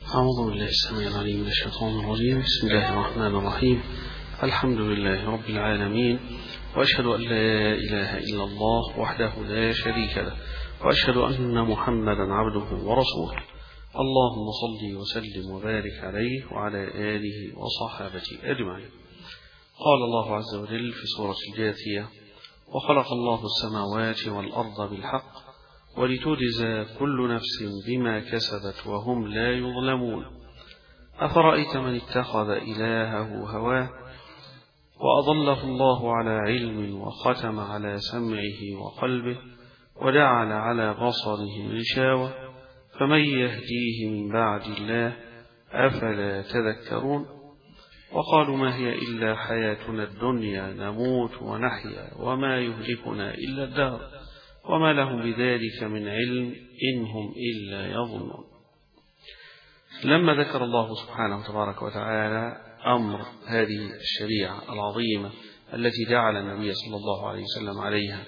أعوذ بالله السميع العليم من الشيطان الرجيم. بسم الله الرحمن الرحيم. الحمد لله رب العالمين، وأشهد أن لا إله إلا الله وحده لا شريك له، وأشهد أن محمدا عبده ورسوله. اللهم صل وسلم وبارك عليه وعلى آله وصحابته أجمعين. قال الله عز وجل في سورة الجاثية: وخلق الله السماوات والأرض بالحق ولتجزى كل نفس بما كسبت وهم لا يظلمون. أفرأيت من اتخذ إلهه هواه وأضله الله على علم وختم على سمعه وقلبه وجعل على بصره غشاوة فمن يهديه من بعد الله أفلا تذكرون. وقالوا ما هي إلا حياتنا الدنيا نموت ونحيا وما يهلكنا إلا الدهر وما لهم بذلك من علم إن هم إلا يظنون. لما ذكر الله سبحانه تبارك وتعالى أمر هذه الشريعة العظيمة التي جعل النبي صلى الله عليه وسلم عليها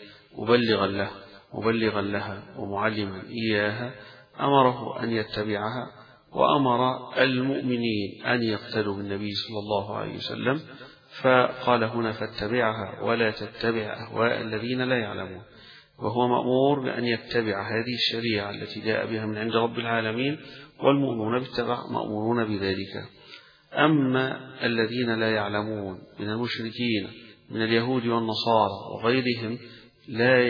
مبلغا لها ومعلما إياها، أمره أن يتبعها، وأمر المؤمنين أن يقتدوا بالنبي صلى الله عليه وسلم، فقال هنا: فاتبعها ولا تتبع أهواء الذين لا يعلمون. وهو مأمور بأن يتبع هذه الشريعة التي جاء بها من عند رب العالمين، والمؤمنون بالتبع مأمورون بذلك. أما الذين لا يعلمون من المشركين من اليهود والنصارى وغيرهم لا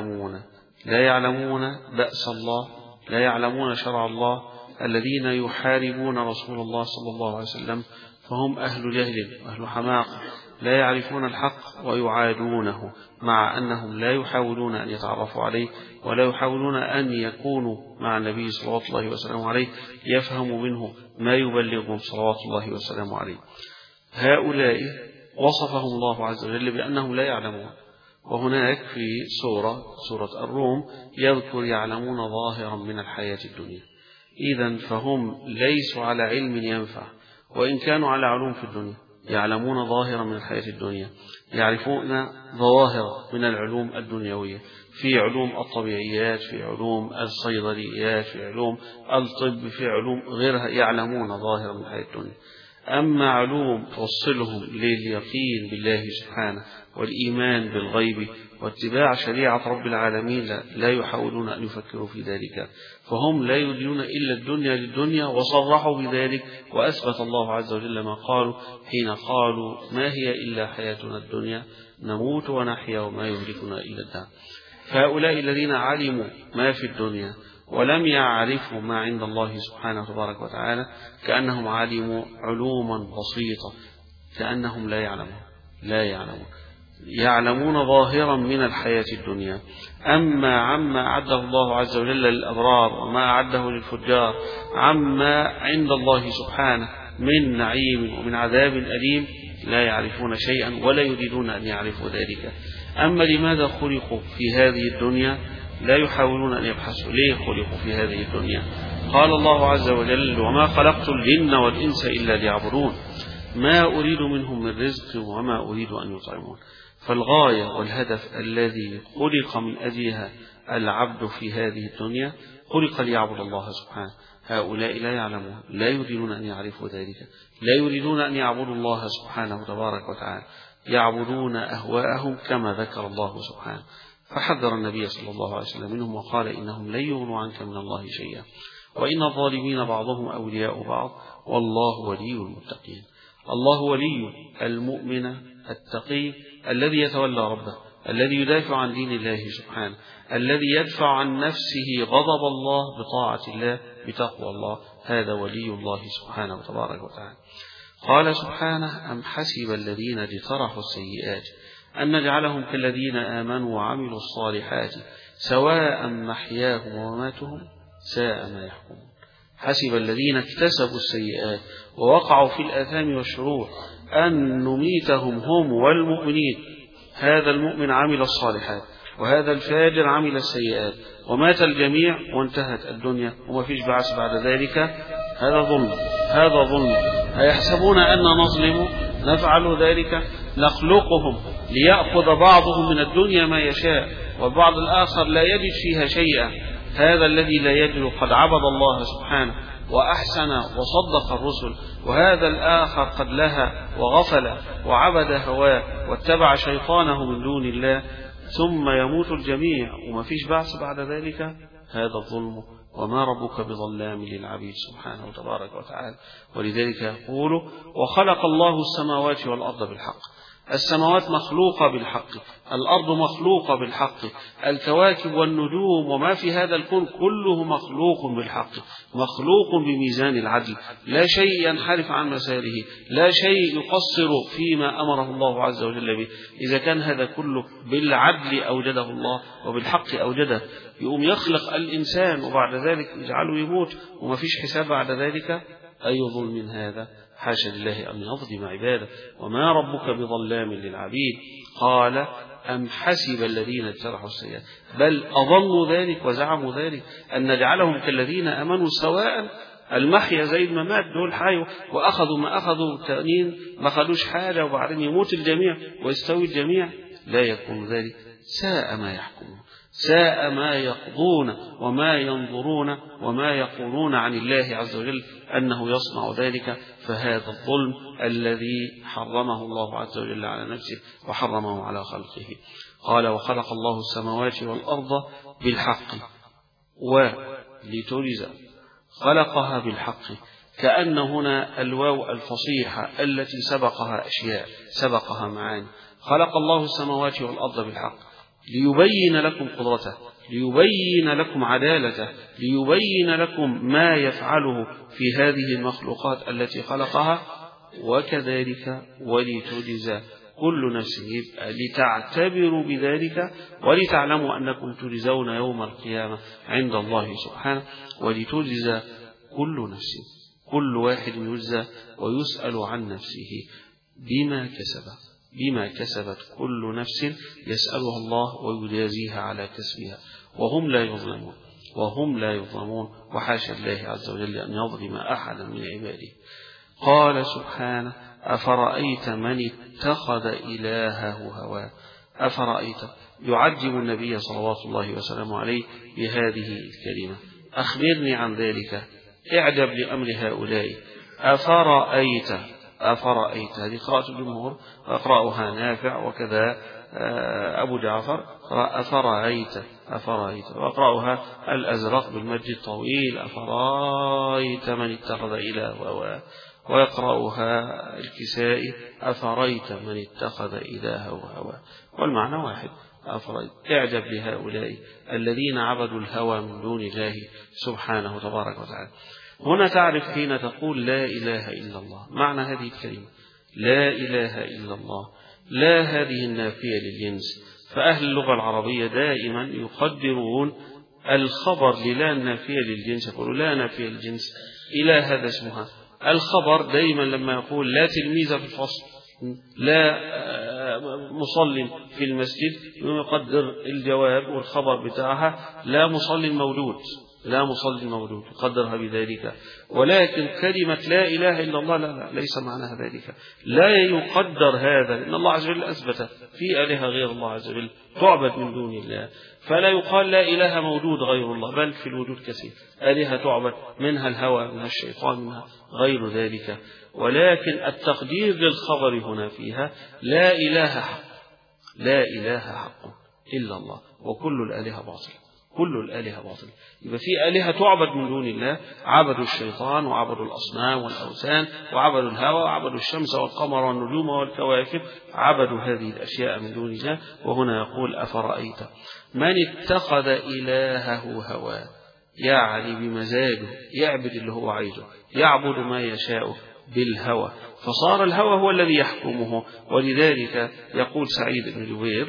يعلمون بأس الله، لا يعلمون شرع الله، الذين يحاربون رسول الله صلى الله عليه وسلم، فهم أهل جهل وأهل حماقة، لا يعرفون الحق ويعادونه، مع أنهم لا يحاولون أن يتعرفوا عليه ولا يحاولون أن يكونوا مع النبي صلوات الله وسلامه عليه يفهموا منه ما يبلغهم صلوات الله وسلامه عليه. هؤلاء وصفهم الله عز وجل بأنهم لا يعلمون. وهناك في سورة الروم يذكر: يعلمون ظاهرا من الحياة الدنيا. إذن فهم ليسوا على علم ينفع، وإن كانوا على علوم في الدنيا. يعلمون ظاهرا من الحياة الدنيا، يعرفون ظواهر من العلوم الدنيوية، في علوم الطبيعيات، في علوم الصيدليات، في علوم الطب، في علوم غيرها، يعلمون ظاهرا من الحياة الدنيا. أما علوم توصلهم لليقين بالله سبحانه والإيمان بالغيب واتباع شريعة رب العالمين لا يحاولون أن يفكروا في ذلك، فهم لا يريدون إلا الدنيا للدنيا، وصرحوا بذلك. وأثبت الله عز وجل ما قالوا حين قالوا: ما هي إلا حياتنا الدنيا نموت ونحيا وما يهلكنا إلا الدهر. فهؤلاء الذين علموا ما في الدنيا ولم يعرفوا ما عند الله سبحانه تبارك وتعالى كأنهم علموا علوما بسيطة، كأنهم لا يعلمون ظاهرا من الحياة الدنيا. أما عما أعده الله عز وجل للأبرار وما أعده للفجار، عما عند الله سبحانه من نعيم ومن عذاب أليم، لا يعرفون شيئا ولا يريدون أن يعرفوا ذلك. أما لماذا خلقوا في هذه الدنيا لا يحاولون أن يبحثوا ليه خلقوا في هذه الدنيا. قال الله عز وجل: وما خلقت الجن والإنس إلا ليعبدون ما أريد منهم من رزق وما أريد أن يطعمون. فالغاية والهدف الذي خلق من أجلها العبد في هذه الدنيا خلق ليعبد الله سبحانه. هؤلاء لا يعلمون، لا يريدون أن يعرفوا ذلك، لا يريدون أن يعبدوا الله سبحانه تبارك وتعالى، يعبدون أهواءهم كما ذكر الله سبحانه. فحذر النبي صلى الله عليه وسلم منهم وقال: إنهم لن يغنوا عنك من الله شيئا وإن الظالمين بعضهم أولياء بعض والله ولي المتقين. الله ولي المؤمن التقي الذي يتولى ربه، الذي يدافع عن دين الله سبحانه، الذي يدفع عن نفسه غضب الله بطاعة الله بتقوى الله. هذا ولي الله سبحانه وتبارك وتعالى. قال سبحانه: أم حسب الذين اجترحوا السيئات أن نجعلهم كالذين آمنوا وعملوا الصالحات سواء محياهم ومماتهم ساء ما يحكمون. حسب الذين اكتسبوا السيئات ووقعوا في الآثام والشرور أن نميتهم هم والمؤمنين. هذا المؤمن عمل الصالحات وهذا الفاجر عمل السيئات، ومات الجميع وانتهت الدنيا وما فيش بعث بعد ذلك. هذا ظلم. أيحسبون أن نظلم نفعل ذلك؟ نخلقهم ليأخذ بعضهم من الدنيا ما يشاء والبعض الآخر لا يجد فيها شيئا. هذا الذي لا يجد قد عبد الله سبحانه وأحسن وصدق الرسل، وهذا الآخر قد لها وغفل وعبد هواه واتبع شيطانه من دون الله، ثم يموت الجميع وما فيش بعث بعد ذلك، هذا الظلم، وما ربك بظلام للعبيد سبحانه وتبارك وتعالى. ولذلك يقول: وخلق الله السماوات والأرض بالحق. السماوات مخلوقة بالحق، الأرض مخلوقة بالحق، الكواكب والنجوم وما في هذا الكون كله مخلوق بالحق، مخلوق بميزان العدل، لا شيء ينحرف عن مساره، لا شيء يقصر فيما أمره الله عز وجل به. إذا كان هذا كله بالعدل أوجده الله وبالحق أوجده، يقوم يخلق الإنسان وبعد ذلك يجعله يموت وما فيش حساب بعد ذلك، أي ظلم هذا؟ حاشا لله أن يظلم عباده، وما ربك بظلام للعبيد. قال: أم حسب الذين اجترحوا السيئات، بل أظنوا ذلك وزعموا ذلك، أن نجعلهم كالذين آمنوا سواء، المحيا زي الممات، دول حيوا وأخذوا ما أخذوا، التانيين ما خدوش حاجة، وبعدين يموت الجميع ويستوي الجميع. لا يكون ذلك، ساء ما يحكمون، ساء ما يقضون وما ينظرون وما يقولون عن الله عز وجل أنه يصنع ذلك. فهذا الظلم الذي حرمه الله عز وجل على نفسه وحرمه على خلقه. قال: وخلق الله السماوات والأرض بالحق ولتجزى، خلقها بالحق، كأن هنا الواو الفصيحة التي سبقها أشياء، سبقها معاني. خلق الله السماوات والأرض بالحق ليبين لكم قدرته، ليبين لكم عدالته، ليبين لكم ما يفعله في هذه المخلوقات التي خلقها، وكذلك ولتجزى كل نفس، يبقى لتعتبروا بذلك ولتعلموا أنكم تجزون يوم القيامة عند الله سبحانه. ولتجزى كل نفس، كل واحد يجزى ويسأل عن نفسه بما كسب، بما كسبت كل نفس يسألها الله ويجازيها على كسبها، وهم لا يظلمون، وهم لا يظلمون، وحاشا الله عز وجل أن يظلم أحدا من عباده. قال سبحانه: أفرأيت من اتخذ إلهه هواه. أفرأيت، يعجب النبي صلوات الله وسلامه عليه بهذه الكلمة: أخبرني عن ذلك، اعجب لأمر هؤلاء. أفرأيت، أفرأيت، هذه قراءة الجمهور وأقرأها نافع وكذا أبو جعفر، أفرأيت، أفرأيت، وأقرأها الأزرق بالمد الطويل: أفرأيت من اتخذ إلهه هواه، ويقرأها الكسائي: أفرأيت من اتخذ إلهه هواه. والمعنى واحد: أفرأيت، اعجب لهؤلاء الذين عبدوا الهوى من دون الله سبحانه تبارك وتعالى. هنا تعرف حين تقول لا إله إلا الله معنى هذه الكلمة، لا إله إلا الله، لا هذه النافية للجنس. فأهل اللغة العربية دائما يقدرون الخبر للا النافية للجنس، يقولوا لا نافية للجنس إلى هذا اسمها. الخبر دائما لما يقول لا تلميذ في الفصل، لا مصلٍ في المسجد، يقدر الجواب والخبر بتاعها لا مصلٍ موجود، لا مصلٍ موجود، يقدرها بذلك. ولكن كلمة لا إله إلا الله لا، ليس معناها ذلك، لا يقدر هذا، لأن الله عز وجل أثبت في آلهة غير الله عز وجل تعبد من دون الله، فلا يقال لا إله موجود غير الله، بل في الوجود كثير آلهة تعبد، منها الهوى، منها الشيطان، منها غير ذلك. ولكن التقدير للخبر هنا فيها لا إله حق، لا إله حق إلا الله، وكل الآلهة باطل، كل الآلهة باطل. يبقى في آلهة تعبد من دون الله، عبدوا الشيطان وعبدوا الأصنام والأوثان وعبدوا الهوى وعبدوا الشمس والقمر والنجوم والكواكب، عبدوا هذه الأشياء من دون الله. وهنا يقول: أفرأيت من اتخذ إلهه هواه، يعني بمزاجه يعبد اللي هو عايزه، يعبد ما يشاء بالهوى، فصار الهوى هو الذي يحكمه. ولذلك يقول سعيد بن جبير: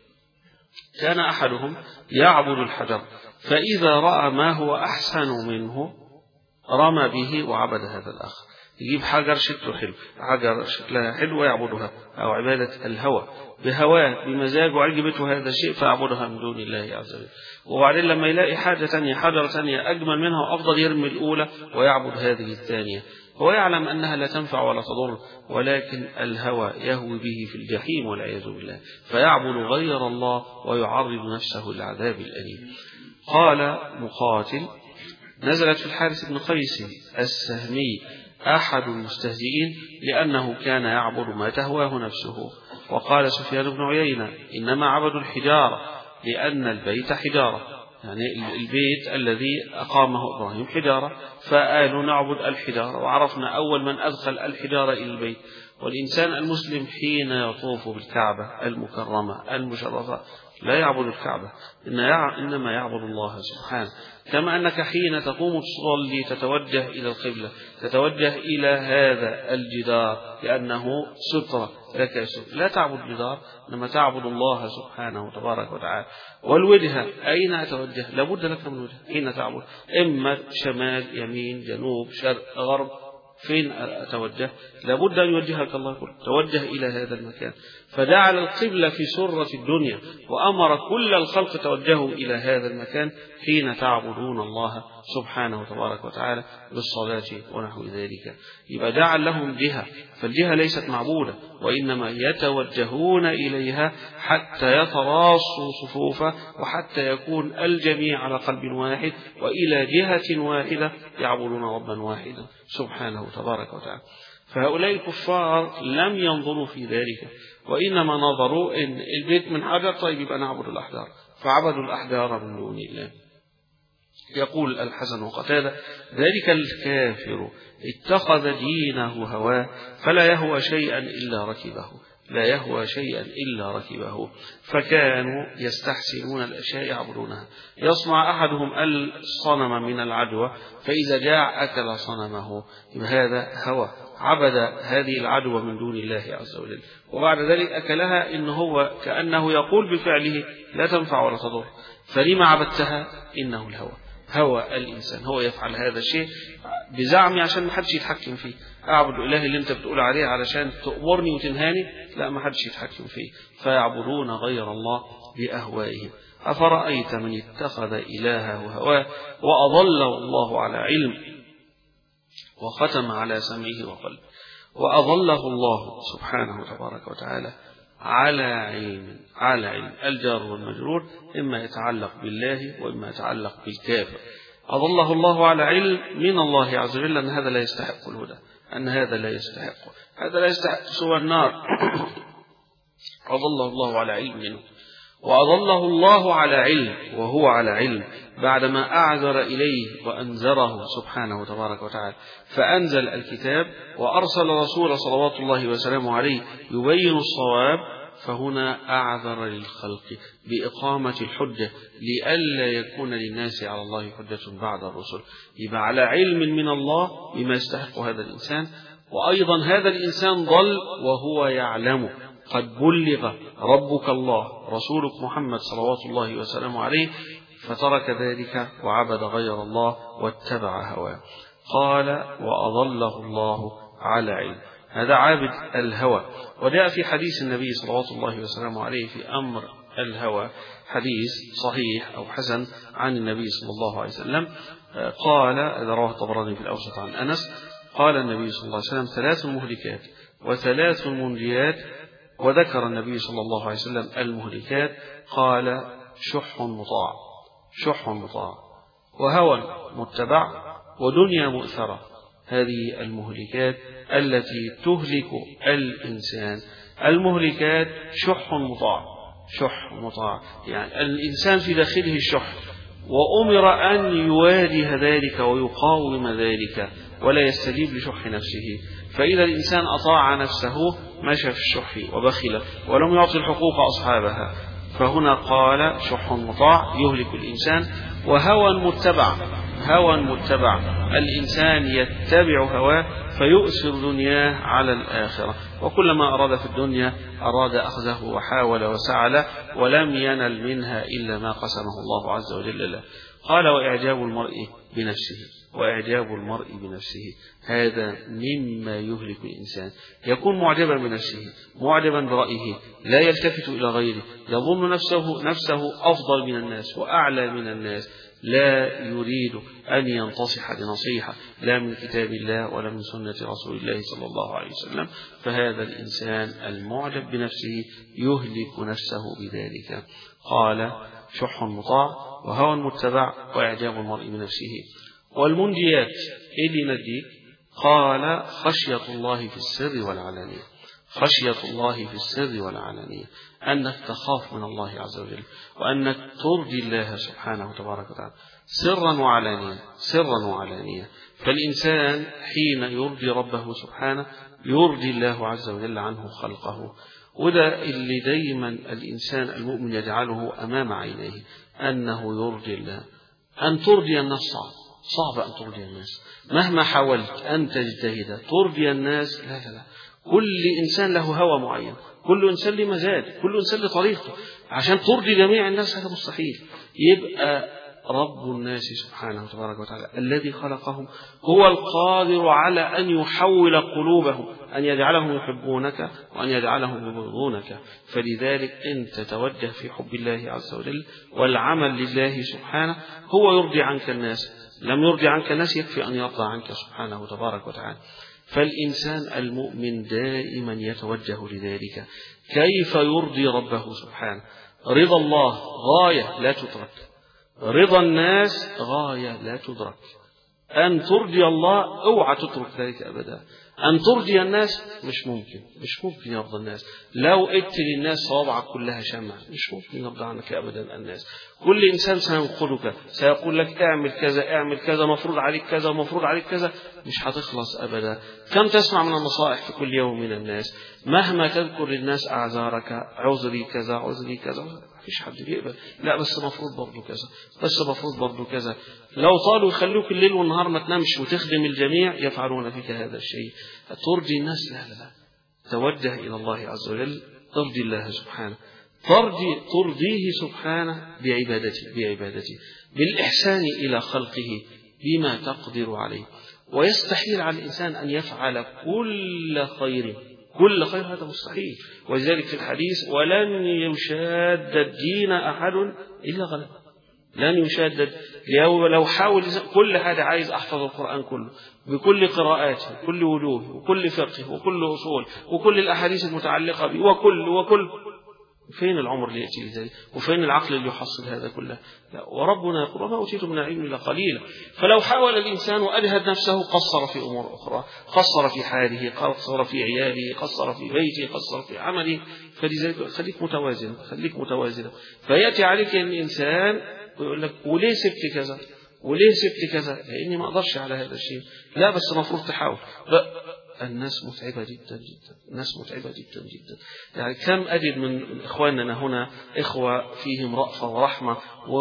كان أحدهم يعبد الحجر، فإذا رأى ما هو أحسن منه رمى به وعبد هذا الآخر. يجيب حجر شكله حلو، حجر شكلها حلو ويعبدها، أو عبادة الهوى، بهواه بمزاجه عجبته هذا الشيء فيعبدها من دون الله عز وجل. وبعدين لما يلاقي حاجة تانية، حجرة تانية أجمل منها وأفضل، يرمي الأولى ويعبد هذه الثانية. هو يعلم أنها لا تنفع ولا تضر، ولكن الهوى يهوي به في الجحيم والعياذ بالله، فيعبد غير الله ويعرض نفسه للعذاب الأليم. قال مقاتل: نزلت في الحارث بن قيس السهمي أحد المستهزئين لأنه كان يعبد ما تهواه نفسه. وقال سفيان بن عيينة إنما عبدوا الحجارة لأن البيت حجارة، يعني البيت الذي أقامه إبراهيم حجارة، فقالوا نعبد الحجارة. وعرفنا أول من أدخل الحجارة إلى البيت. والإنسان المسلم حين يطوف بالكعبة المكرمة المشرفة لا يعبد الكعبة، إنما يعبد الله سبحانه. كما أنك حين تقوم تصلي تتوجه إلى القبلة، تتوجه إلى هذا الجدار لأنه سترة لك، لا تعبد جدار إنما تعبد الله سبحانه تبارك وتعالى. والوجهة أين أتوجه؟ لابد لك من وجهة حين تعبد، إما شمال يمين جنوب شرق غرب، فين أتوجه؟ لابد أن يوجهك الله كله، توجه إلى هذا المكان. فجعل القبلة في سرة الدنيا وأمر كل الخلق توجهوا إلى هذا المكان حين تعبدون الله سبحانه تبارك وتعالى بالصلاة ونحو ذلك. يبقى جعل لهم جهة، فالجهة ليست معبودة وإنما يتوجهون إليها حتى يتراصوا صفوفا وحتى يكون الجميع على قلب واحد وإلى جهة واحدة يعبدون ربا واحدا سبحانه تبارك وتعالى. فهؤلاء الكفار لم ينظروا في ذلك، وإنما نظروا إن البيت من حجر، طيب يبقى نعبد الأحجار، فعبدوا الأحجار من دون الله. يقول الحسن وقتادة ذلك الكافر اتخذ دينه هواه فلا يهوى شيئا إلا ركبه، لا يهوى شيئا إلا ركبه. فكانوا يستحسنون الأشياء يعبدونها. يصنع أحدهم الصنم من العجوة فإذا جاع أكل صنمه، هذا هوى، عبد هذه العجوة من دون الله عز وجل، وبعد ذلك أكلها، إن هو كأنه يقول بفعله لا تنفع ولا تضر، فلما عبدتها؟ إنه الهوى، هوى الإنسان، هو يفعل هذا الشيء بزعمي عشان ما حدش يتحكم فيه. أعبد الإله اللي أنت بتقول عليه علشان تأمرني وتنهاني؟ لا، ما حدش يتحكم فيه. فيعبدون غير الله بأهوائهم. أفرأيت من اتخذ إلهه هواه وأضله الله على علم وختم على سمعه وقلبه، وأضله الله سبحانه تبارك وتعالى على علم. على علم الجار والمجرور إما يتعلق بالله وإما يتعلق بالكافر. أضله الله على علم من الله عز وجل أن هذا لا يستحق الهدى، أن هذا لا يستحق، هذا لا يستحق سوى النار. أضله الله على علم منه، وأضله الله على علم وهو على علم بعدما أعذر إليه وأنذره سبحانه تبارك وتعالى، فأنزل الكتاب وأرسل رسول صلوات الله وسلامه عليه يبين الصواب. فهنا أعذر للخلق بإقامة الحجة لئلا يكون للناس على الله حجة بعد الرسل. يبقى على علم من الله بما يستحق هذا الإنسان، وأيضا هذا الإنسان ضل وهو يعلم. قد بلغ ربك الله رسولك محمد صلوات الله وسلامه عليه، فترك ذلك وعبد غير الله واتبع هواه. قال وأضله الله على علم، هذا عابد الهوى. وجاء في حديث النبي صلوات الله وسلامه عليه في أمر الهوى، حديث صحيح أو حسن عن النبي صلى الله عليه وسلم قال، إذا رواه الطبراني في الأوسط عن أنس، قال النبي صلى الله عليه وسلم 3 مهلكات و3 منجيات، وذكر النبي صلى الله عليه وسلم المهلكات، قال شح مطاع، شح مطاع، وهوى متبع، ودنيا مؤثرة. هذه المهلكات التي تهلك الإنسان. المهلكات شح مطاع، شح مطاع، يعني الإنسان في داخله الشح، وأمر أن يواجه ذلك ويقاوم ذلك ولا يستجيب لشح نفسه. فإذا الإنسان أطاع نفسه مشى في الشح وبخل ولم يعطي الحقوق أصحابها. فهنا قال شح مطاع يهلك الإنسان، وهوى متبع، هوى متبع، الإنسان يتبع هواه فيؤثر دنياه على الآخرة، وكلما أراد في الدنيا أراد أخذه وحاول وسعى له ولم ينل منها إلا ما قسمه الله عز وجل له. قال وإعجاب المرء بنفسه، وإعجاب المرء بنفسه هذا مما يهلك الإنسان. يكون معجبا بنفسه، معجبا برأيه، لا يلتفت إلى غيره، يظن نفسه أفضل من الناس وأعلى من الناس، لا يريد أن ينتصح بنصيحة لا من كتاب الله ولا من سنة رسول الله صلى الله عليه وسلم. فهذا الإنسان المعجب بنفسه يهلك نفسه بذلك. قال شح مطاع وهوى متبع وإعجاب المرء بنفسه. والمنجيات إيه اللي ينجيك؟ قال خشية الله في السر والعلانية. خشية الله في السر والعلانية، أنك تخاف من الله عز وجل، وأنك ترضي الله سبحانه وتبارك وتعالى سرا وعلانية، سرا وعلانية. فالإنسان حين يرضي ربه سبحانه يرضي الله عز وجل عنه خلقه. وده اللي دايما الإنسان المؤمن يجعله أمام عينيه، أنه يرضي الله. أن ترضي الناس صعب أن ترضي الناس مهما حاولت أن تجتهد ترضي الناس. لا لا لا، كل إنسان له هوى معين، كل إنسان له مزاج، كل إنسان له طريقته. عشان ترضي جميع الناس هذا مستحيل. يبقى رب الناس سبحانه وتبارك وتعالى الذي خلقهم هو القادر على أن يحول قلوبهم، أن يجعلهم يحبونك وأن يجعلهم يبغضونك. فلذلك أنت توجه في حب الله عز وجل والعمل لله سبحانه. هو يرضي عنك الناس، لم يرضي عنك الناس يكفي أن يرضى عنك سبحانه وتبارك وتعالى. فالإنسان المؤمن دائما يتوجه لذلك، كيف يرضي ربه سبحانه. رضا الله غاية لا تدرك، رضا الناس غاية لا تدرك. أن ترضي الله اوعى تترك ذلك أبدا. أن ترضي الناس مش ممكن يرضى الناس. لو قلت للناس صوابعك كلها شمع مش ممكن يرضى عنك أبدا الناس. كل إنسان سينقلك، سيقول لك اعمل كذا اعمل كذا، مفروض عليك كذا مفروض عليك كذا، مش هتخلص أبدا. كم تسمع من النصائح في كل يوم من الناس، مهما تذكر للناس أعذارك، عذري كذا عذري كذا، مفيش حد بيقبل. لا بس مفروض برضه كذا، بس مفروض برضه كذا. لو طالوا يخلوك الليل والنهار ما تنامش وتخدم الجميع يفعلون فيك هذا الشيء. ترضي الناس؟ لا لا لا، توجه إلى الله عز وجل، ترضي الله سبحانه، ترضيه سبحانه بعبادته بالإحسان إلى خلقه بما تقدر عليه. ويستحيل على الإنسان أن يفعل كل خير، هذا مستحيل. ولذلك في الحديث ولن يشاد الدين أحد إلا غلبه. لن يشدد. لو حاول كل حاجة، عايز أحفظ القرآن كله بكل قراءاته وكل وجوه وكل فقه وكل أصول وكل الأحاديث المتعلقة به وكل فين العمر اللي يأتي لذلك؟ وفين العقل اللي يحصل هذا كله؟ لا. وربنا يقول وما أوتيتم من العلم إلا قليلا. فلو حاول الإنسان وأجهد نفسه قصر في أمور أخرى، قصر في حاله، قصر في عياله، قصر في بيته، قصر في عمله. فلذلك خليك متوازن. فيأتي عليك الإنسان ويقول لك وليه سبت كذا وليه سبت كذا؟ لأني ما أقدرش على هذا الشيء. لا بس المفروض تحاول. لا، الناس متعبة جدا، الناس متعبة جدا. يعني كم أجد من إخواننا هنا إخوة فيهم رأفة ورحمة،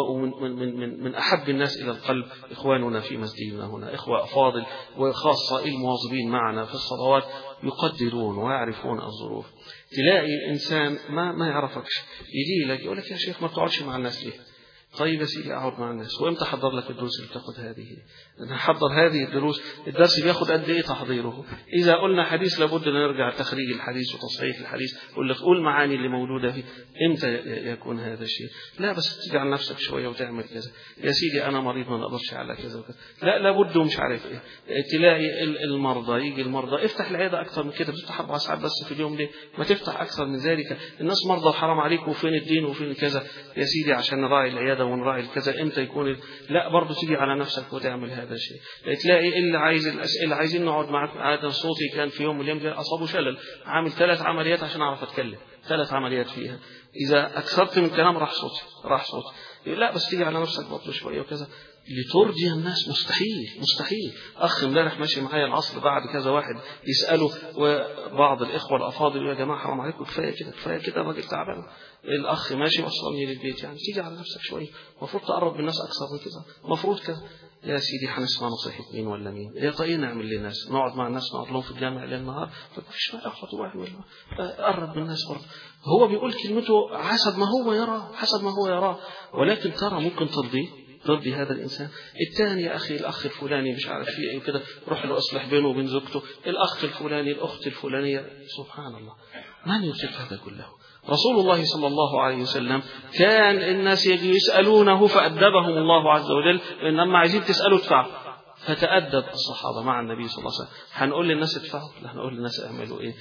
ومن أحب الناس إلى القلب إخواننا في مسجدنا هنا، إخوة أفاضل، وخاصة المواظبين معنا في الصلوات يقدرون ويعرفون الظروف. تلاقي إنسان ما يعرفكش يجي لك يقول لك يا شيخ ما تقعدش مع الناس ليه؟ طيب يا سيدي أقعد مع الناس. وإمتى حضر لك الدروس اللي بتاخد هذه؟ أنا حضر هذه الدروس، الدرس بياخد قد إيه تحضيره؟ إذا قلنا حديث لابد أن نرجع تخريج الحديث وتصحيح الحديث، قول معاني اللي موجودة فيه. إمتى يكون هذا الشيء؟ لا بس تيجي على نفسك شوية وتعمل كذا. يا سيدي أنا مريض ما نقدرش على كذا وكذا. لا لابد ومش عارف إيه. تلاقي المرضى، يجي المرضى افتح العيادة أكثر من كده، بتفتح 4 ساعات بس في اليوم ليه؟ ما تفتح أكثر من ذلك. الناس مرضى وحرام عليك، وفين الدين وفين كذا؟ يا سيدي عشان نراعي العيادة ونراعي الكذا. امتى يكون لا برضه تيجي على نفسك وتعمل هذا الشيء. تلاقي اللي عايز الاسئله عايزين نقعد معك. عاده صوتي كان في يوم من الايام اصابه شلل، عامل 3 عمليات عشان اعرف اتكلم، 3 عمليات فيها. اذا اكثرت من كلام راح صوتي. لا بس تيجي على نفسك برضه شويه وكذا لترضي الناس. مستحيل. أخ امبارح ماشي معايا العصر، بعد كذا واحد يسأله، وبعض الإخوة الأفاضل يا جماعة حرام عليكم كفاية كده الراجل تعبان. الأخ ماشي وصلني للبيت، يعني تيجي على نفسك شوية، المفروض تقرب من الناس أكثر من كذا، المفروض كذا. يا سيدي هنسمع نصيحة مين ولا مين؟ يا طيب نعمل للناس، نقعد مع الناس، نقعد لهم في الجامع ليل نهار، فمفيش ما أخوة واحد ولا قرب من الناس برضه. هو بيقول كلمته حسب ما هو يراه، ولكن ترى ممكن ترضي هذا الإنسان. الثاني يا أخي الأخ الفلاني مش عارف فيه إيه كده، روح له أصلح بينه وبين زوجته. الأخ الفلاني، الأخت الفلانية، سبحان الله، من يطيق هذا كله؟ رسول الله صلى الله عليه وسلم كان الناس يجي يسألونه فأدبهم الله عز وجل، إنما عايزين تسألوا ادفعوا. فتأدب الصحابة مع النبي صلى الله عليه وسلم. هنقول للناس ادفعوا؟ لا، هنقول للناس اعملوا إيه؟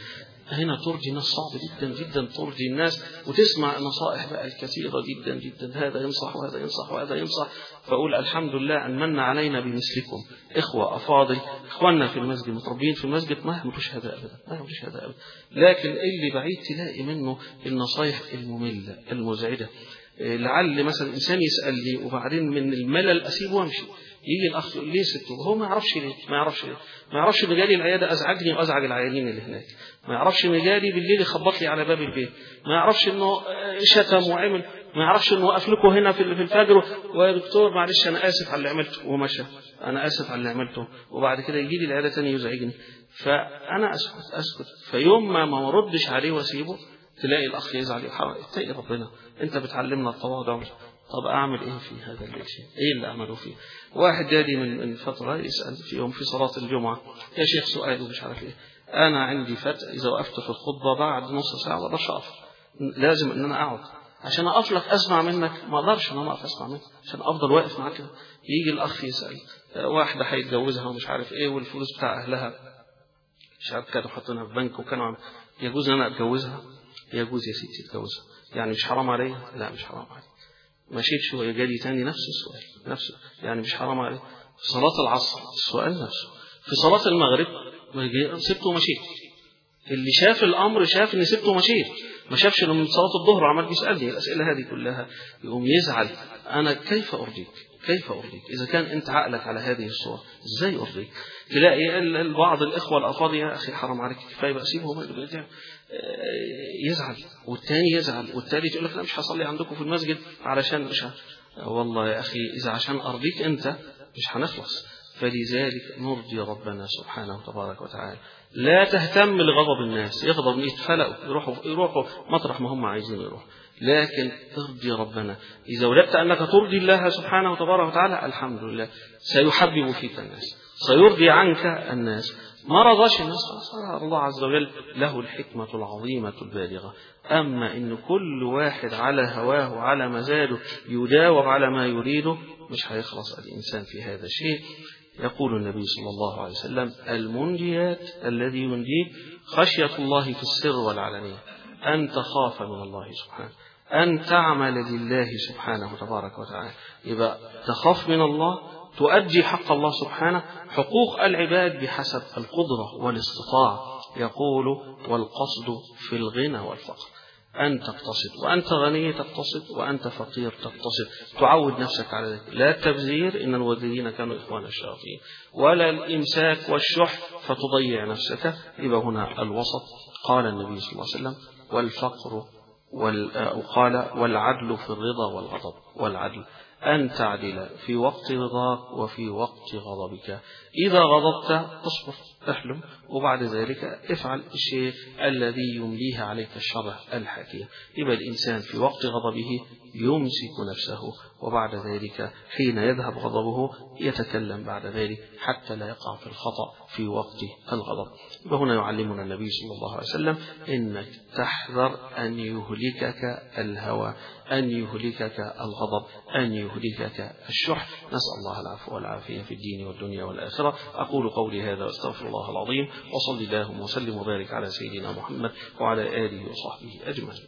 هنا ترضي الناس صعب جدا جدا، ترضي الناس وتسمع النصائح بقى الكثيرة جدا جدا، هذا ينصح وهذا ينصح وهذا ينصح، فأقول الحمد لله أن من علينا بمثلكم إخوة أفاضل، إخواننا في المسجد متربين في المسجد ما يعملوش هذا أبدا، ما يعملوش هذا أبدا. لكن اللي بعيد تلاقي منه النصائح المملة المزعجة. لعل مثلا إنسان يسألني وبعدين من الملل أسيبه وأمشي، يجي الأخ يقول ليه ست، وهو ما يعرفش ليه، ما يعرفش مجالي العيادة أزعجني وأزعج العيانين اللي هناك، ما يعرفش مجالي بالليل يخبط لي على باب البيت، ما يعرفش إنه شتم وعمل، ما يعرفش إنه وقف لكم هنا في الفجر ويا دكتور معلش أنا آسف على اللي عملته ومشى، أنا آسف على اللي عملته، وبعد كده يجي لي العيادة تاني يزعجني، فأنا أسكت. فيوم ما ردش عليه وأسيبه تلاقي الأخ يزعل يحرق. اتقي ربنا، أنت بتعلمنا التواضع. طب أعمل إيه في هذا الشيء؟ إيه اللي أعمله فيه؟ واحد جالي من فترة يسأل في يوم في صلاة الجمعة، يا شيخ سؤال ومش عارف إيه، أنا عندي فتح إذا وقفت في الخطبة بعد نص ساعة ما أقدرش أقف، لازم إن أنا أقعد عشان أقف لك أسمع منك، ما أقدرش إن أنا أقف أسمع منك عشان أفضل واقف معاك. يجي الأخ يسأل واحدة هيتجوزها ومش عارف إيه والفلوس بتاع أهلها مش عارف كانوا حاطينها في بنك وكانوا يجوز أنا أتجوزها؟ يجوز يا ستي تتجوزها، يعني مش حرام عليا؟ لا مش حرام عليا. مشيت شوية جالي تاني نفس السؤال نفسه، يعني مش حرام عليه. في صلاة العصر السؤال نفسه، في صلاة المغرب سبته ومشيت. اللي شاف الأمر شاف إني سبته ومشيت، ما شافش إنه من صلاة الظهر عمال بيسألني الأسئلة هذه كلها، يقوم يزعل. أنا كيف أرضيك؟ كيف أرضيك إذا كان أنت عقلك على هذه الصورة؟ إزاي أرضيك؟ تلاقي بعض الإخوة الأفاضل يا أخي حرام عليك كفاية بقى سيبهم، يزعل، والتاني يزعل، والتالي يقول لك لا مش هصلي عندكم في المسجد علشان مش والله يا أخي إذا عشان أرضيك أنت مش هنخلص. فلذلك نرضي ربنا سبحانه وتبارك وتعالى، لا تهتم لغضب الناس، يغضب يتفلقوا يروحوا مطرح ما هم عايزين يروحوا، لكن ترضي ربنا. إذا وجدت أنك ترضي الله سبحانه وتبارك وتعالى الحمد لله سيحبب فيك الناس، سيرضي عنك الناس. ما رضاش الناس خلاص الله عز وجل له الحكمة العظيمة البالغة. أما إن كل واحد على هواه وعلى مزاجه يداوم على ما يريده مش هيخلص الإنسان في هذا الشيء. يقول النبي صلى الله عليه وسلم المنجيات الذي ينجيك خشية الله في السر والعلانية، أن تخاف من الله سبحانه، أن تعمل لله سبحانه تبارك وتعالى. يبقى تخاف من الله، تؤدي حق الله سبحانه، حقوق العباد بحسب القدرة والاستطاعة. يقول والقصد في الغنى والفقر، أن تقتصد، وأنت غني تقتصد، وأنت فقير تقتصد، تعود نفسك على ذلك. لا التبذير، إن الوذرين كانوا إخوان الشياطين، ولا الإمساك والشح فتضيع نفسك. يبقى هنا الوسط. قال النبي صلى الله عليه وسلم والفقر قال والعدل في الرضا والغضب. والعدل أن تعدل في وقت رضاك وفي وقت غضبك. إذا غضبت اصبر احلم، وبعد ذلك افعل الشيء الذي يمليه عليك الشرع الحكيم. يبقى الإنسان في وقت غضبه يمسك نفسه، وبعد ذلك حين يذهب غضبه يتكلم بعد ذلك حتى لا يقع في الخطأ في وقت الغضب. وهنا يعلمنا النبي صلى الله عليه وسلم إنك تحذر أن يهلكك الهوى، أن يهلكك الغضب، أن يهلكك الشح. نسأل الله العفو والعافية في الدين والدنيا والآخرة. أقول قولي هذا واستغفر الله العظيم، وصلي اللهم وسلم وبارك على سيدنا محمد وعلى آله وصحبه أجمعين.